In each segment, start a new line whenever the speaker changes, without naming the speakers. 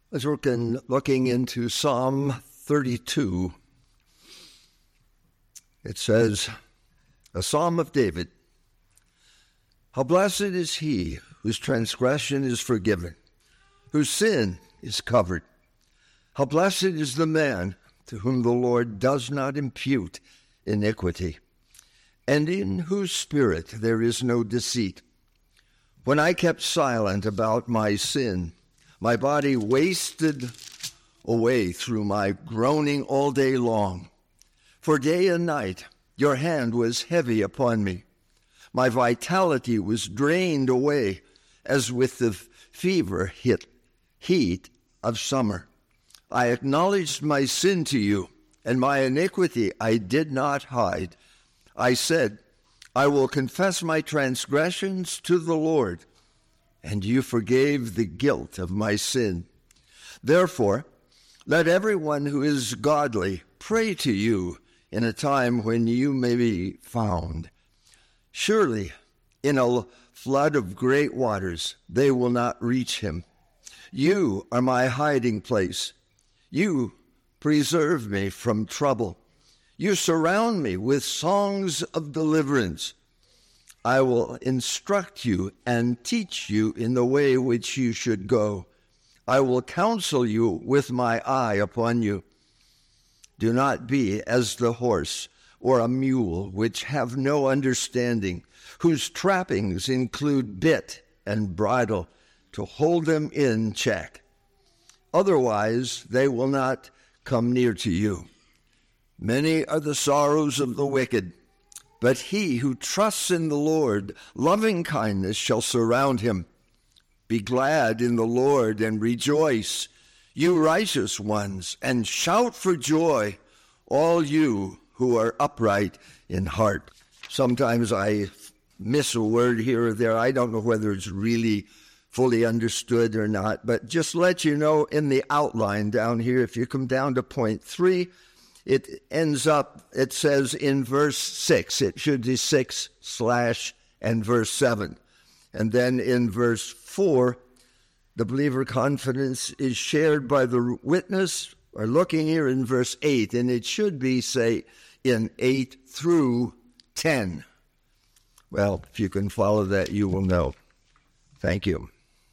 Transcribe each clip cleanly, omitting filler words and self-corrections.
As we're looking into Psalm 32, it says, a Psalm of David. How blessed is he whose transgression is forgiven, whose sin is covered. How blessed is the man to whom the Lord does not impute iniquity, and in whose spirit there is no deceit. When I kept silent about my sin, my body wasted away through my groaning all day long. For day and night your hand was heavy upon me. My vitality was drained away as with the fever heat of summer. I acknowledged my sin to you, and my iniquity I did not hide. I said, I will confess my transgressions to the Lord, and you forgave the guilt of my sin. Therefore, let everyone who is godly pray to you in a time when you may be found. Surely, in a flood of great waters, they will not reach him. You are my hiding place. You preserve me from trouble. You surround me with songs of deliverance. I will instruct you and teach you in the way which you should go. I will counsel you with my eye upon you. Do not be as the horse or a mule, which have no understanding, whose trappings include bit and bridle to hold them in check. Otherwise, they will not come near to you. Many are the sorrows of the wicked, but he who trusts in the Lord, loving kindness shall surround him. Be glad in the Lord and rejoice, you righteous ones, and shout for joy, all you who are upright in heart. Sometimes I miss a word here or there. I don't know whether it's really fully understood or not, but just let you know in the outline down here, if you come down to point 3, it ends up, it says in verse 6, it should be 6 / and verse 7. And then in verse 4, the believer confidence is shared by the witness, or looking here in verse 8, and it should be, say, in 8 through 10. Well, if you can follow that, you will know. Thank you.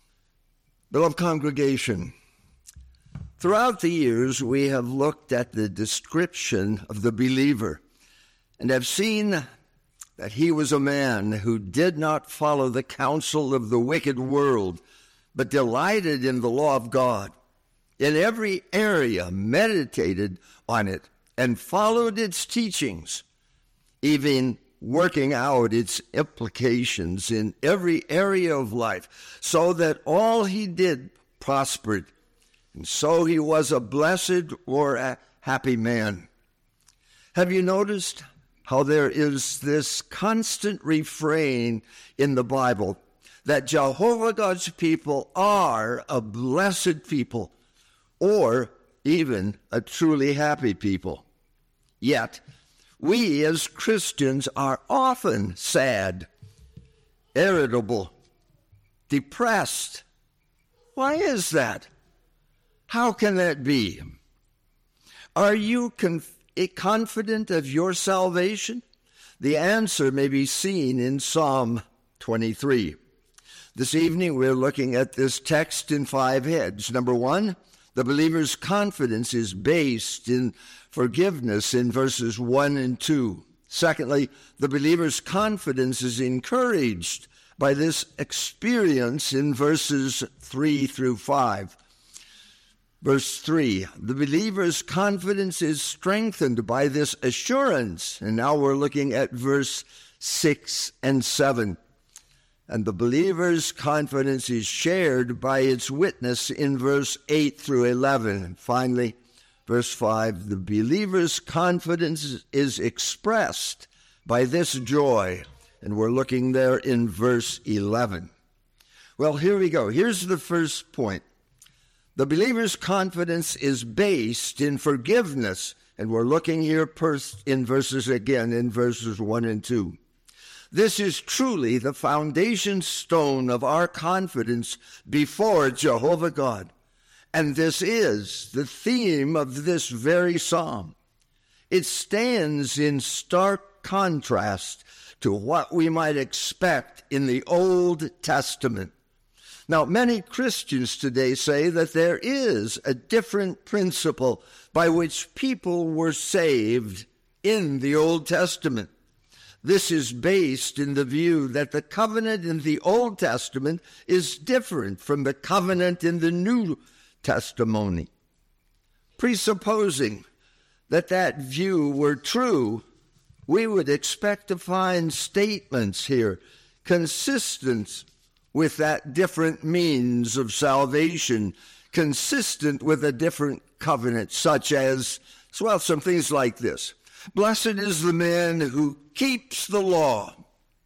Beloved congregation, throughout the years, we have looked at the description of the believer and have seen that he was a man who did not follow the counsel of the wicked world, but delighted in the law of God. In every area, meditated on it and followed its teachings, even working out its implications in every area of life, so that all he did prospered. And so he was a blessed or a happy man. Have you noticed how there is this constant refrain in the Bible that Jehovah God's people are a blessed people or even a truly happy people? Yet, we as Christians are often sad, irritable, depressed. Why is that? How can that be? Are you confident of your salvation? The answer may be seen in Psalm 23. This evening we're looking at this text in 5 heads. Number 1, the believer's confidence is based in forgiveness in verses 1 and 2. Secondly, the believer's confidence is encouraged by this experience in verses 3 through 5. Verse 3, the believer's confidence is strengthened by this assurance. And now we're looking at verse 6 and 7. And the believer's confidence is shared by its witness in verse 8 through 11. And finally, verse 5, the believer's confidence is expressed by this joy. And we're looking there in verse 11. Well, here we go. Here's the first point. The believer's confidence is based in forgiveness, and we're looking here in verses 1 and 2. This is truly the foundation stone of our confidence before Jehovah God, And this is the theme of this very psalm. It stands in stark contrast to what we might expect in the Old Testament. Now, many Christians today say that there is a different principle by which people were saved in the Old Testament. This is based in the view that the covenant in the Old Testament is different from the covenant in the New Testament. Presupposing that that view were true, we would expect to find statements here consistent with that different means of salvation, consistent with a different covenant, such as, well, some things like this. Blessed is the man who keeps the law.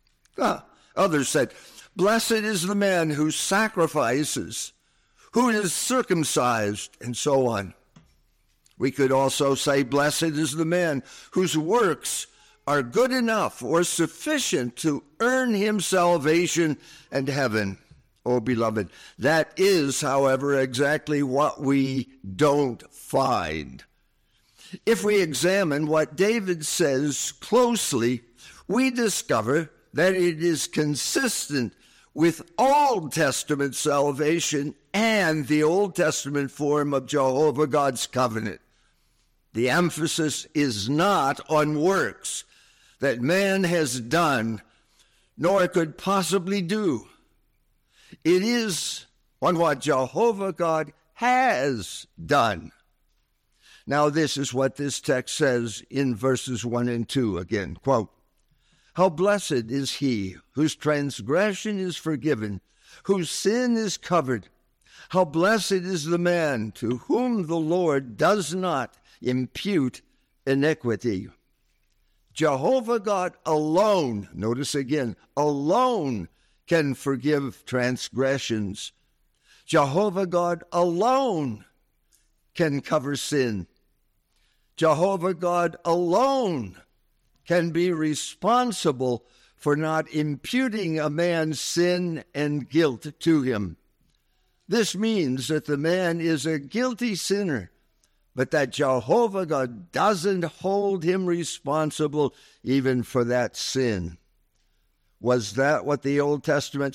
Others said, blessed is the man who sacrifices, who is circumcised, and so on. We could also say, blessed is the man whose works are good enough or sufficient to earn him salvation and heaven. Oh, beloved, that is, however, exactly what we don't find. If we examine what David says closely, we discover that it is consistent with Old Testament salvation and the Old Testament form of Jehovah God's covenant. The emphasis is not on works that man has done, nor could possibly do. It is on what Jehovah God has done. Now, this is what this text says in verses 1 and 2 again. Quote, how blessed is he whose transgression is forgiven, whose sin is covered. How blessed is the man to whom the Lord does not impute iniquity. Jehovah God alone, notice again, alone can forgive transgressions. Jehovah God alone can cover sin. Jehovah God alone can be responsible for not imputing a man's sin and guilt to him. This means that the man is a guilty sinner, but that Jehovah God doesn't hold him responsible even for that sin. Was that what the Old Testament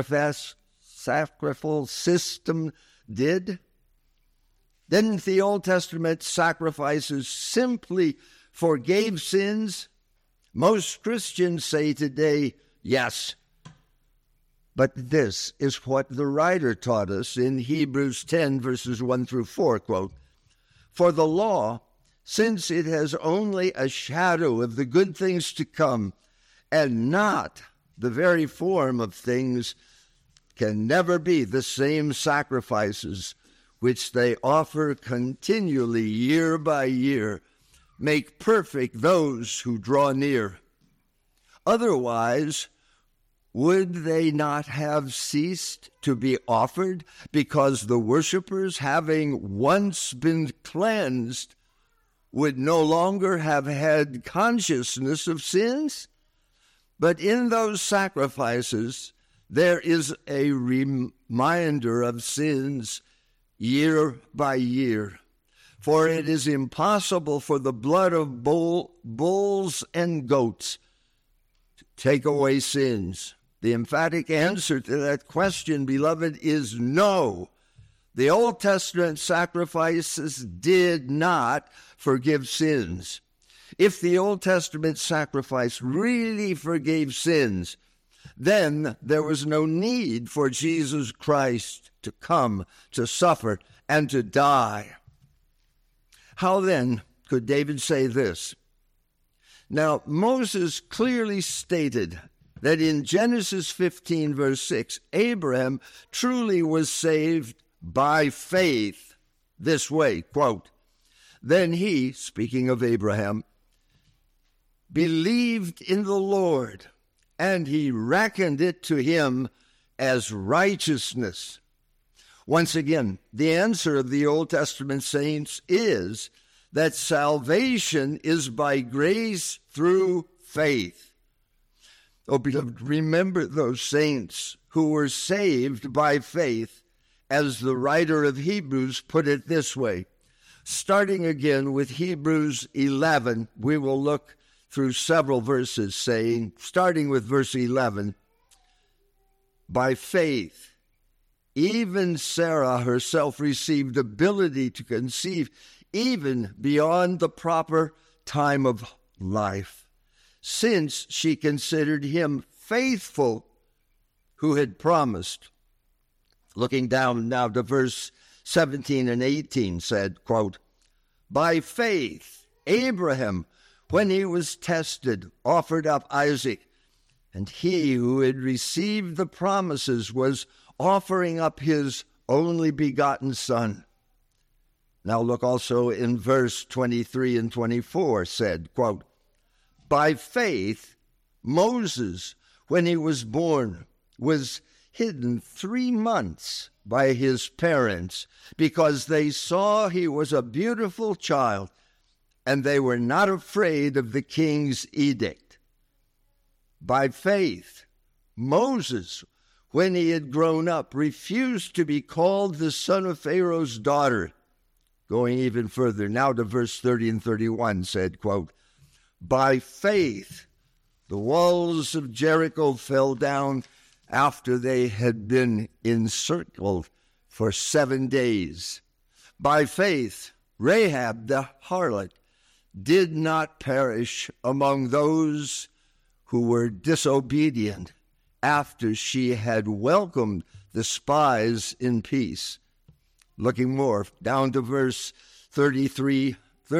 sacrificial system did? Didn't the Old Testament sacrifices simply forgave sins? Most Christians say today, yes. But this is what the writer taught us in Hebrews 10, verses 1 through 4, quote, for the law, since it has only a shadow of the good things to come, and not the very form of things, can never be the same sacrifices which they offer continually year by year, make perfect those who draw near. Otherwise, would they not have ceased to be offered, because the worshippers, having once been cleansed, would no longer have had consciousness of sins? But in those sacrifices, there is a reminder of sins year by year. For it is impossible for the blood of bulls and goats to take away sins. The emphatic answer to that question, beloved, is no. The Old Testament sacrifices did not forgive sins. If the Old Testament sacrifice really forgave sins, then there was no need for Jesus Christ to come, to suffer, and to die. How then could David say this? Now, Moses clearly stated that in Genesis 15, verse 6, Abraham truly was saved by faith this way, quote, then he, speaking of Abraham, believed in the Lord, and he reckoned it to him as righteousness. Once again, the answer of the Old Testament saints is that salvation is by grace through faith. Oh, beloved, remember those saints who were saved by faith as the writer of Hebrews put it this way. Starting again with Hebrews 11, we will look through several verses saying, starting with verse 11, by faith, even Sarah herself received ability to conceive even beyond the proper time of life, since she considered him faithful who had promised. Looking down now to verse 17 and 18 said, quote, by faith, Abraham, when he was tested, offered up Isaac, and he who had received the promises was offering up his only begotten son. Now look also in verse 23 and 24 said, quote, by faith, Moses, when he was born, was hidden 3 months by his parents because they saw he was a beautiful child, and they were not afraid of the king's edict. By faith, Moses, when he had grown up, refused to be called the son of Pharaoh's daughter. Going even further, now to verse 30 and 31, said, quote, by faith, the walls of Jericho fell down after they had been encircled for 7 days. By faith, Rahab the harlot did not perish among those who were disobedient after she had welcomed the spies in peace. Looking more, down to verse 32,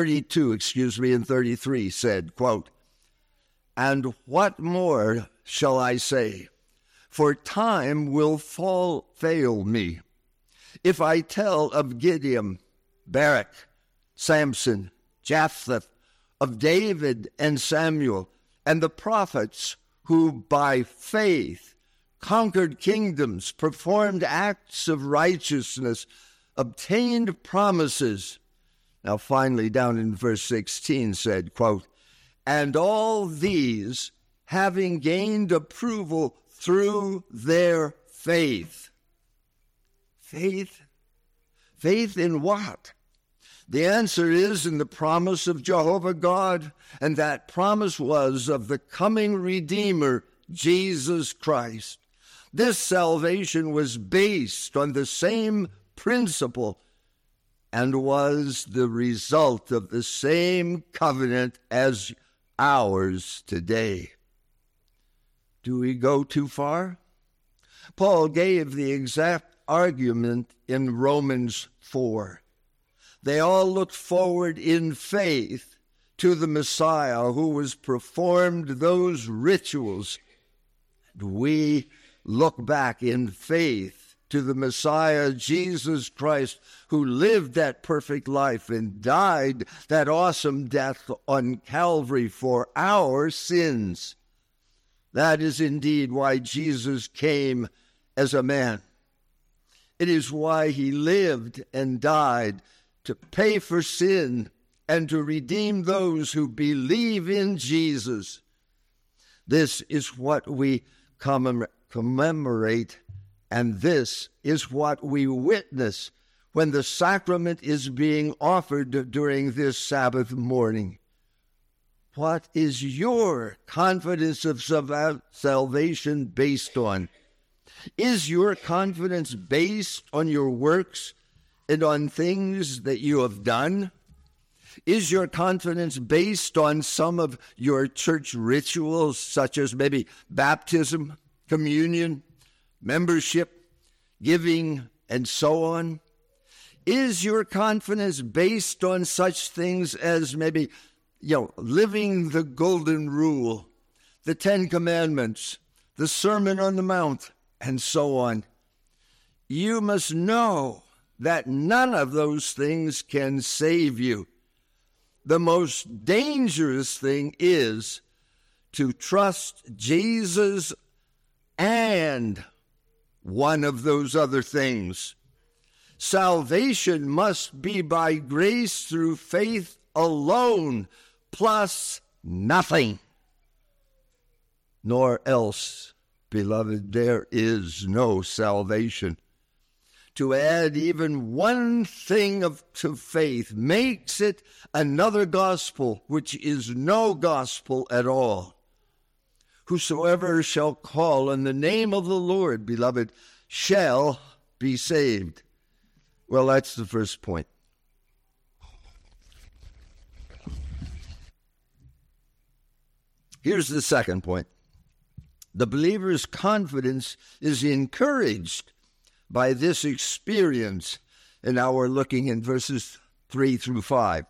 and 33, said, quote, and what more shall I say? For time will fail me. If I tell of Gideon, Barak, Samson, Jephthah, of David and Samuel, and the prophets who by faith conquered kingdoms, performed acts of righteousness, obtained promises. Now finally down in verse 16 said, quote, and all these having gained approval through their faith. Faith? Faith in what? The answer is in the promise of Jehovah God, and that promise was of the coming Redeemer, Jesus Christ. This salvation was based on the same principle and was the result of the same covenant as ours today. Do we go too far? Paul gave the exact argument in Romans 4. They all looked forward in faith to the Messiah who was performed those rituals. And we look back in faith to the Messiah, Jesus Christ, who lived that perfect life and died that awesome death on Calvary for our sins. That is indeed why Jesus came as a man. It is why he lived and died, to pay for sin and to redeem those who believe in Jesus. This is what we commemorate, and this is what we witness when the sacrament is being offered during this Sabbath morning. What is your confidence of salvation based on? Is your confidence based on your works and on things that you have done? Is your confidence based on some of your church rituals, such as maybe baptism, communion, membership, giving, and so on? Is your confidence based on such things as maybe, living the Golden Rule, the 10 Commandments, the Sermon on the Mount, and so on? You must know that none of those things can save you. The most dangerous thing is to trust Jesus and one of those other things. Salvation must be by grace through faith alone, plus nothing. Nor else, beloved, there is no salvation. to add even one thing to faith makes it another gospel, which is no gospel at all. Whosoever shall call on the name of the Lord, beloved, shall be saved. Well, that's the first point. Here's the second point. The believer's confidence is encouraged by this experience, and now we're looking in verses 3 through 5.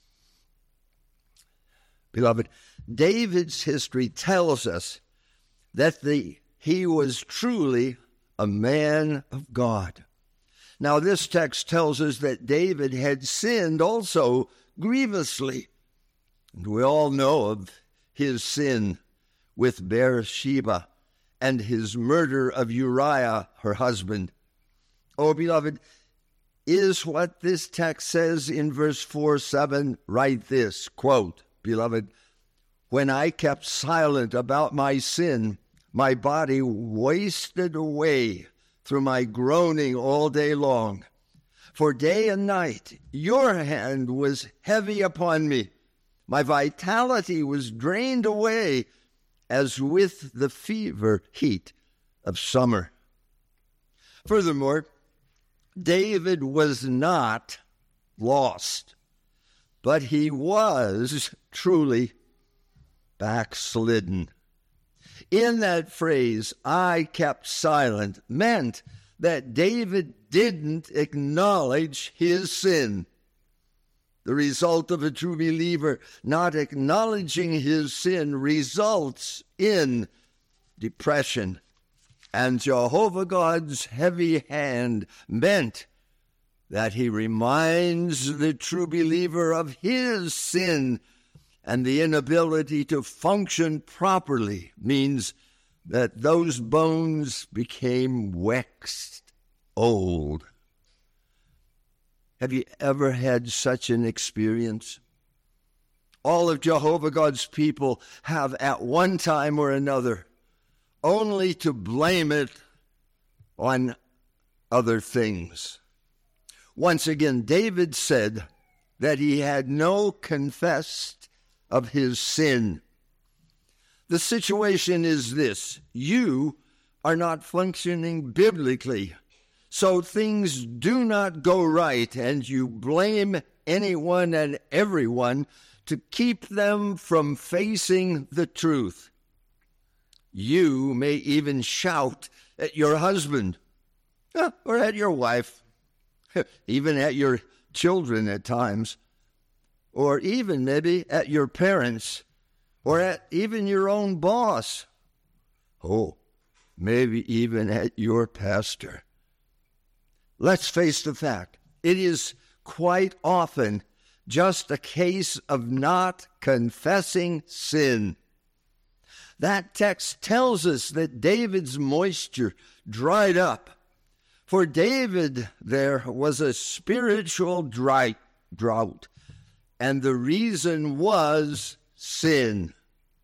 Beloved, David's history tells us that he was truly a man of God. Now, this text tells us that David had sinned also grievously. And we all know of his sin with Bathsheba and his murder of Uriah, her husband. Oh, beloved, is what this text says in verse 4-7, write this, quote, beloved, when I kept silent about my sin, my body wasted away through my groaning all day long. For day and night your hand was heavy upon me. My vitality was drained away as with the fever heat of summer. Furthermore, David was not lost, but he was truly backslidden. In that phrase, I kept silent, meant that David didn't acknowledge his sin. The result of a true believer not acknowledging his sin results in depression. And Jehovah God's heavy hand meant that he reminds the true believer of his sin, and the inability to function properly means that those bones became waxed old. Have you ever had such an experience? All of Jehovah God's people have at one time or another, only to blame it on other things. Once again, David said that he had no confessed of his sin. The situation is this: you are not functioning biblically, so things do not go right, and you blame anyone and everyone to keep them from facing the truth. You may even shout at your husband, or at your wife, even at your children at times, or even maybe at your parents, or at even your own boss. Oh, maybe even at your pastor. Let's face the fact. It is quite often just a case of not confessing sin. That text tells us that David's moisture dried up. For David, there was a spiritual drought, and the reason was sin.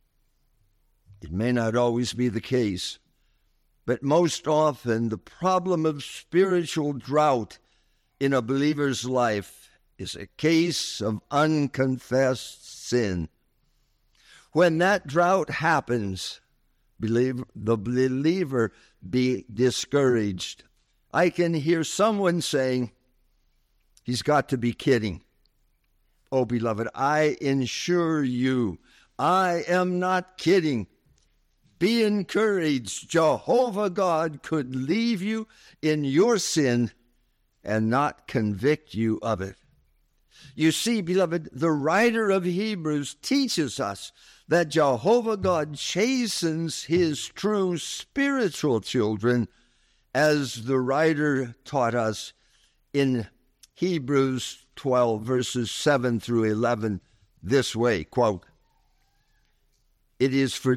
It may not always be the case, but most often the problem of spiritual drought in a believer's life is a case of unconfessed sin. When that drought happens, the believer be discouraged. I can hear someone saying, he's got to be kidding. Oh, beloved, I assure you, I am not kidding. Be encouraged. Jehovah God could leave you in your sin and not convict you of it. You see, beloved, the writer of Hebrews teaches us that Jehovah God chastens his true spiritual children, as the writer taught us in Hebrews 12, verses 7 through 11, this way, quote, It is for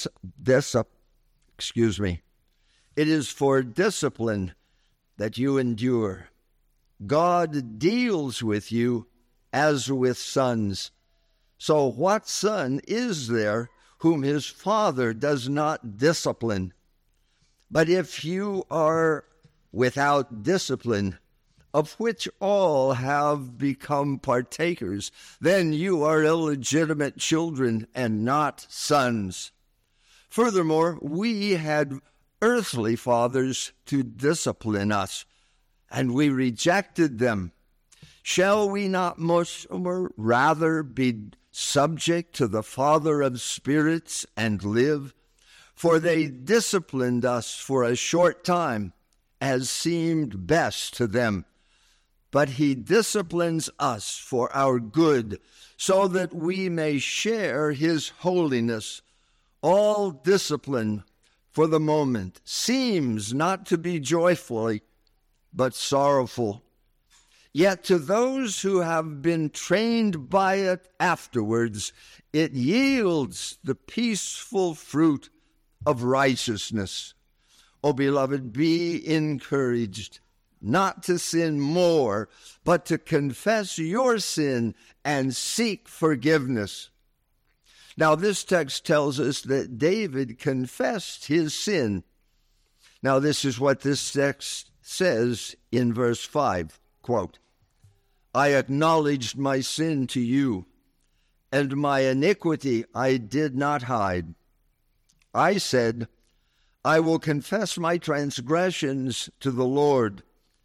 discipline that you endure. God deals with you as with sons. So what son is there whom his father does not discipline? But if you are without discipline, of which all have become partakers, then you are illegitimate children and not sons. Furthermore, we had earthly fathers to discipline us, and we rejected them. Shall we not much more rather be subject to the Father of spirits and live? For they disciplined us for a short time, as seemed best to them. But he disciplines us for our good, so that we may share his holiness. All discipline for the moment seems not to be joyful, but sorrowful. Yet to those who have been trained by it afterwards, it yields the peaceful fruit of righteousness. O beloved, be encouraged not to sin more, but to confess your sin and seek forgiveness. Now, this text tells us that David confessed his sin. Now, this is what this text says in verse 5, quote, I acknowledged my sin to you, and my iniquity I did not hide. I said, I will confess my transgressions to the Lord,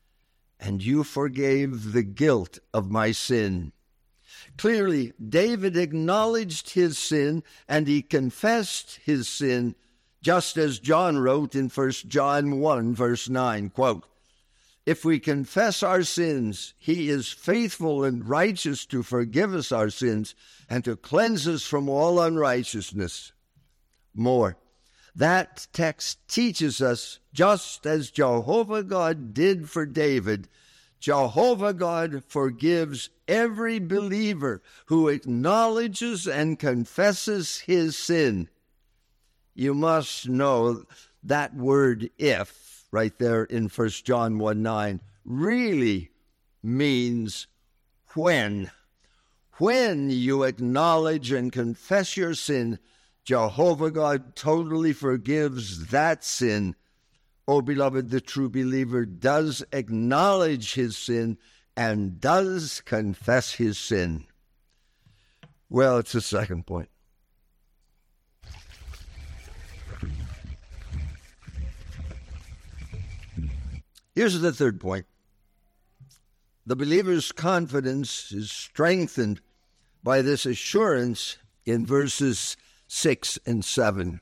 and you forgave the guilt of my sin. Clearly, David acknowledged his sin, and he confessed his sin, just as John wrote in 1 John 1, verse 9, quote, if we confess our sins, he is faithful and righteous to forgive us our sins and to cleanse us from all unrighteousness. More, that text teaches us, just as Jehovah God did for David, Jehovah God forgives every believer who acknowledges and confesses his sin. You must know that word if, right there in 1 John 1:9, really means when. When you acknowledge and confess your sin, Jehovah God totally forgives that sin. Oh, beloved, the true believer does acknowledge his sin and does confess his sin. Well, it's the second point. Here's the third point. The believer's confidence is strengthened by this assurance in verses 6 and 7.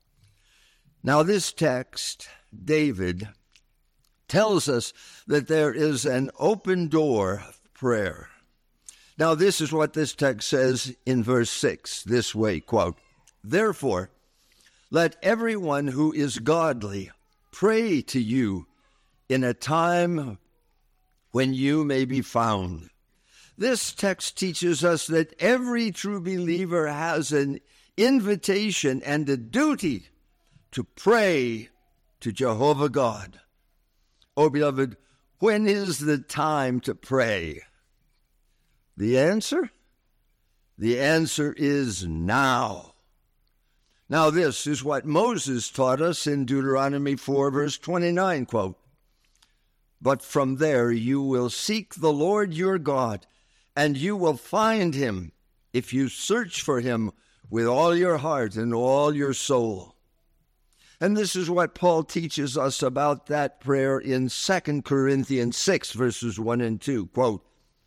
Now, this text, David, tells us that there is an open door of prayer. Now, this is what this text says in verse 6, this way, quote, therefore, let everyone who is godly pray to you in a time when you may be found. This text teaches us that every true believer has an invitation and a duty to pray to Jehovah God. Oh, beloved, when is the time to pray? The answer? The answer is now. Now, this is what Moses taught us in Deuteronomy 4, verse 29, quote, but from there you will seek the Lord your God, and you will find him if you search for him with all your heart and all your soul. And this is what Paul teaches us about that prayer in 2 Corinthians 6, verses 1 and 2, quote,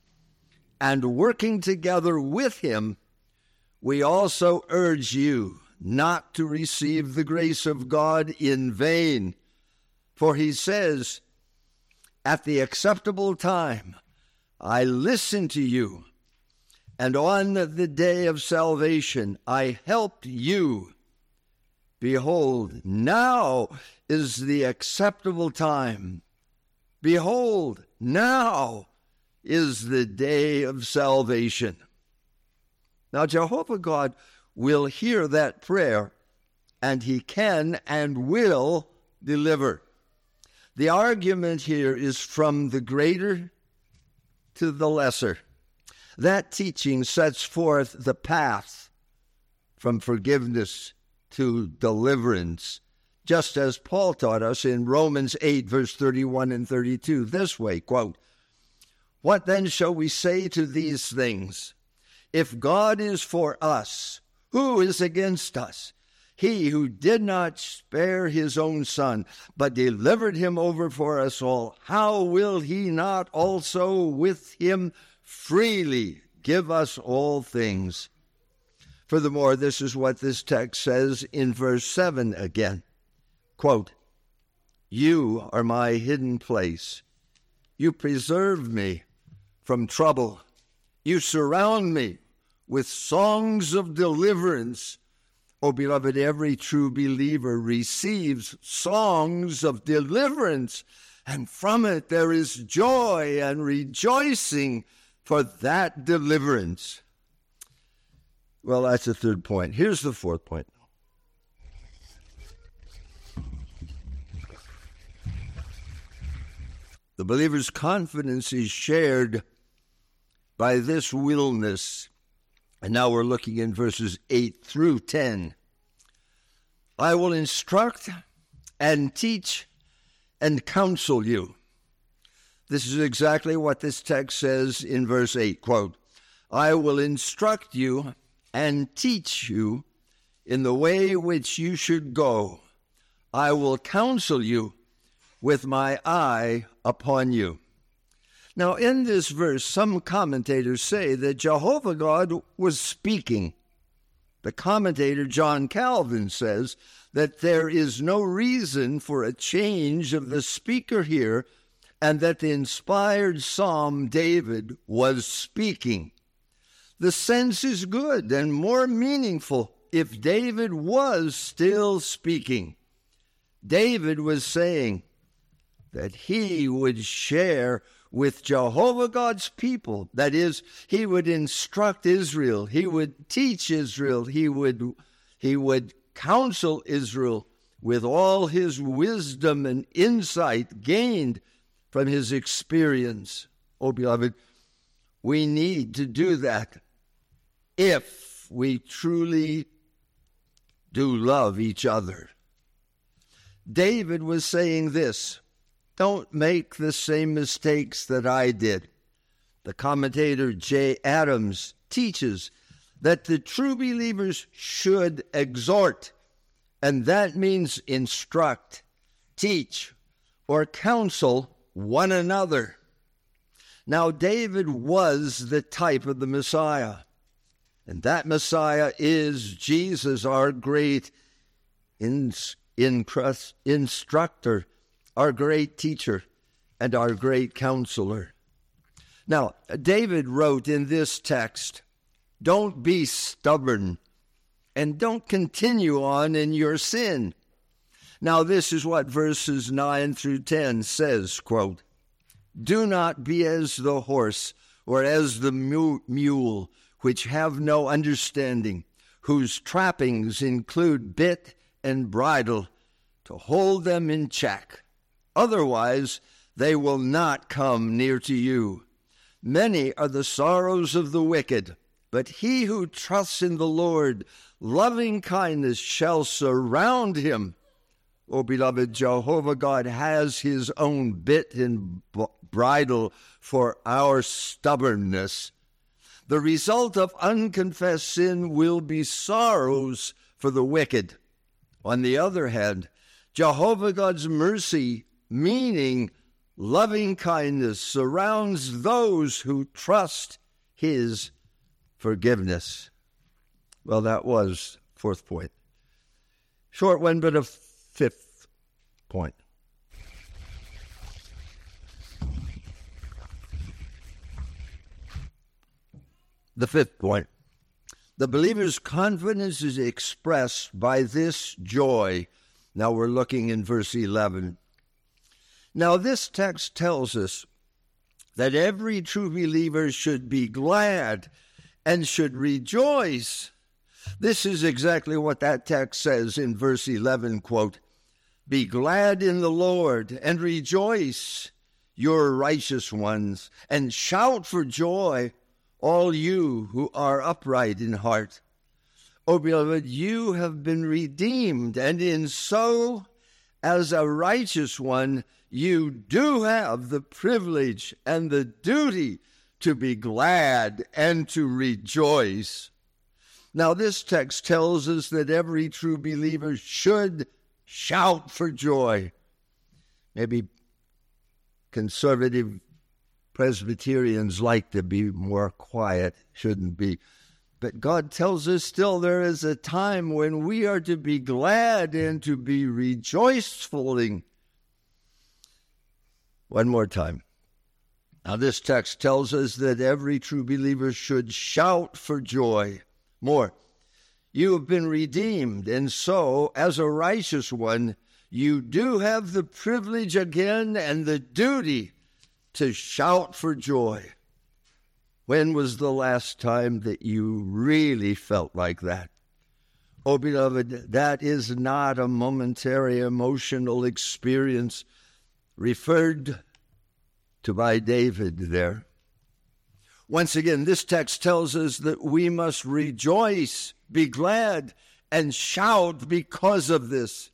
and working together with him, we also urge you not to receive the grace of God in vain. For he says, at the acceptable time, I listened to you, and on the day of salvation, I helped you. Behold, now is the acceptable time. Behold, now is the day of salvation. Now, Jehovah God will hear that prayer, and he can and will deliver. The argument here is from the greater to the lesser. That teaching sets forth the path from forgiveness to deliverance just as Paul taught us in Romans 8, verse 31 and 32, this way, quote, "What then shall we say to these things? If God is for us, who is against us? He who did not spare his own son, but delivered him over for us all, how will he not also with him freely give us all things?" Furthermore, this is what this text says in verse 7 again. Quote, "You are my hidden place. You preserve me from trouble. You surround me with songs of deliverance." Oh, beloved, every true believer receives songs of deliverance, and from it there is joy and rejoicing for that deliverance. Well, that's the third point. Here's the fourth point. The believer's confidence is shared by this willness. And now we're looking in verses 8 through 10. "I will instruct and teach and counsel you." This is exactly what this text says in verse 8. Quote, "I will instruct you and teach you in the way which you should go. I will counsel you with my eye upon you." Now, in this verse, some commentators say that Jehovah God was speaking. The commentator John Calvin says that there is no reason for a change of the speaker here, and that the inspired psalm David was speaking. The sense is good and more meaningful if David was still speaking. David was saying that he would share with Jehovah God's people. That is, he would instruct Israel. He would teach Israel. He would counsel Israel with all his wisdom and insight gained from his experience. Oh, beloved, we need to do that if we truly do love each other. David was saying this: "Don't make the same mistakes that I did." The commentator J. Adams teaches that the true believers should exhort, and that means instruct, teach, or counsel one another. Now, David was the type of the Messiah, and that Messiah is Jesus, our great instructor, our great teacher, and our great counselor. Now, David wrote in this text, "Don't be stubborn, and don't continue on in your sin." Now, this is what verses 9 through 10 says, quote, "Do not be as the horse or as the mule, which have no understanding, whose trappings include bit and bridle, to hold them in check. Otherwise, they will not come near to you. Many are the sorrows of the wicked, but he who trusts in the Lord, loving kindness shall surround him." Oh, beloved, Jehovah God has his own bit and bridle for our stubbornness. The result of unconfessed sin will be sorrows for the wicked. On the other hand, Jehovah God's mercy, meaning loving kindness, surrounds those who trust his forgiveness. Well, that was fourth point. Short one, but a fifth point. The fifth point. The believer's confidence is expressed by this joy. Now we're looking in verse 11. Now this text tells us that every true believer should be glad and should rejoice. This is exactly what that text says in verse 11, quote, "Be glad in the Lord and rejoice, your righteous ones, and shout for joy, all you who are upright in heart." Oh, beloved, you have been redeemed, and in so as a righteous one, you do have the privilege and the duty to be glad and to rejoice. Now, this text tells us that every true believer should shout for joy. Maybe conservative Presbyterians like to be more quiet, shouldn't be. But God tells us still there is a time when we are to be glad and to be rejoiceful. One more time. Now, this text tells us that every true believer should shout for joy. More, you have been redeemed, and so, as a righteous one, you do have the privilege again and the duty to shout for joy. When was the last time that you really felt like that? Oh, beloved, that is not a momentary emotional experience referred to by David there. Once again, this text tells us that we must rejoice, be glad, and shout because of this.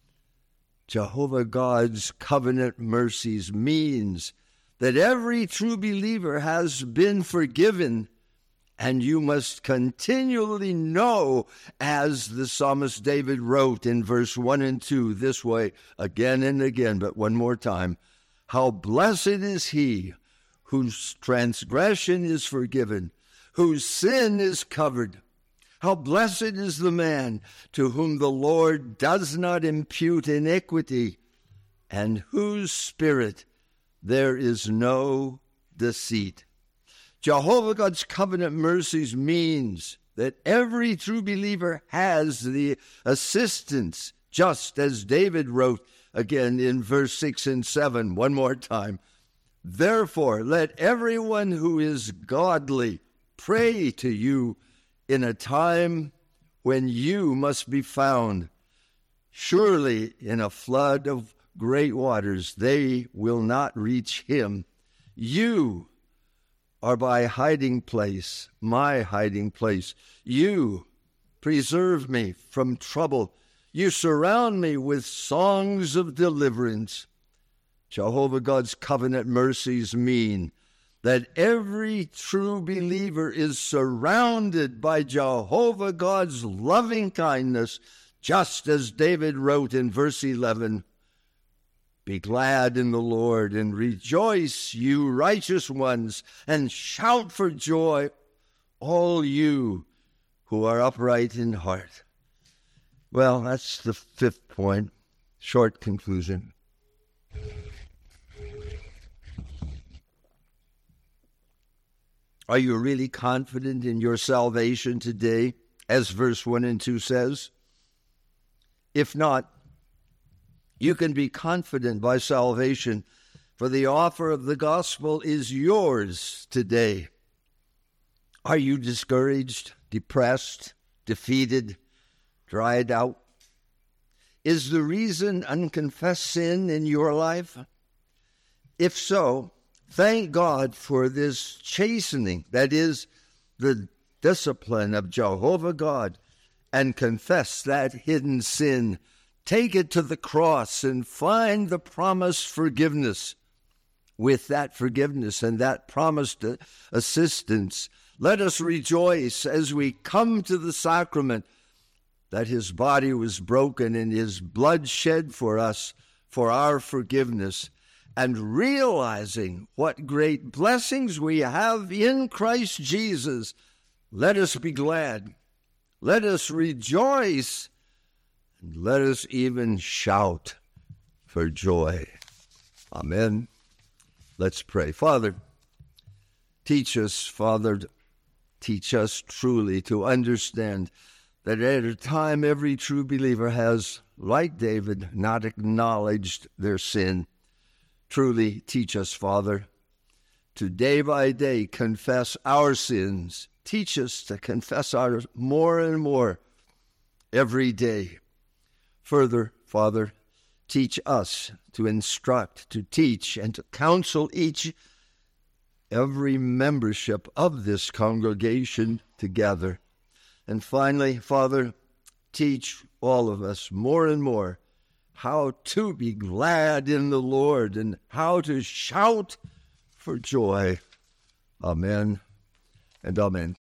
Jehovah God's covenant mercies means that every true believer has been forgiven, and you must continually know, as the psalmist David wrote in verse 1 and 2 this way, again and again, but one more time, how blessed is he whose transgression is forgiven, whose sin is covered. How blessed is the man to whom the Lord does not impute iniquity, and whose spirit there is no deceit. Jehovah God's covenant mercies means that every true believer has the assistance, just as David wrote again in verse 6 and 7, one more time. Therefore, let everyone who is godly pray to you in a time when you must be found. Surely in a flood of great waters they will not reach him. You are my hiding place, my hiding place. You preserve me from trouble. You surround me with songs of deliverance. Jehovah God's covenant mercies mean that every true believer is surrounded by Jehovah God's loving kindness, just as David wrote in verse 11, be glad in the Lord and rejoice, you righteous ones, and shout for joy, all you who are upright in heart. Well, that's the fifth point, short conclusion. Are you really confident in your salvation today, as verse 1 and 2 says? If not, you can be confident by salvation, for the offer of the gospel is yours today. Are you discouraged, depressed, defeated, dried out? Is the reason unconfessed sin in your life? If so, thank God for this chastening, that is, the discipline of Jehovah God, and confess that hidden sin. Take it to the cross and find the promised forgiveness. With that forgiveness and that promised assistance, let us rejoice as we come to the sacrament that his body was broken and his blood shed for us for our forgiveness, and realizing what great blessings we have in Christ Jesus, let us be glad. Let us rejoice. And let us even shout for joy. Amen. Let's pray. Father, teach us truly to understand that at a time every true believer has, like David, not acknowledged their sin. Truly teach us, Father, to day by day confess our sins. Teach us to confess ours more and more every day. Further, Father, teach us to instruct, to teach, and to counsel every membership of this congregation together. And finally, Father, teach all of us more and more how to be glad in the Lord and how to shout for joy. Amen and amen.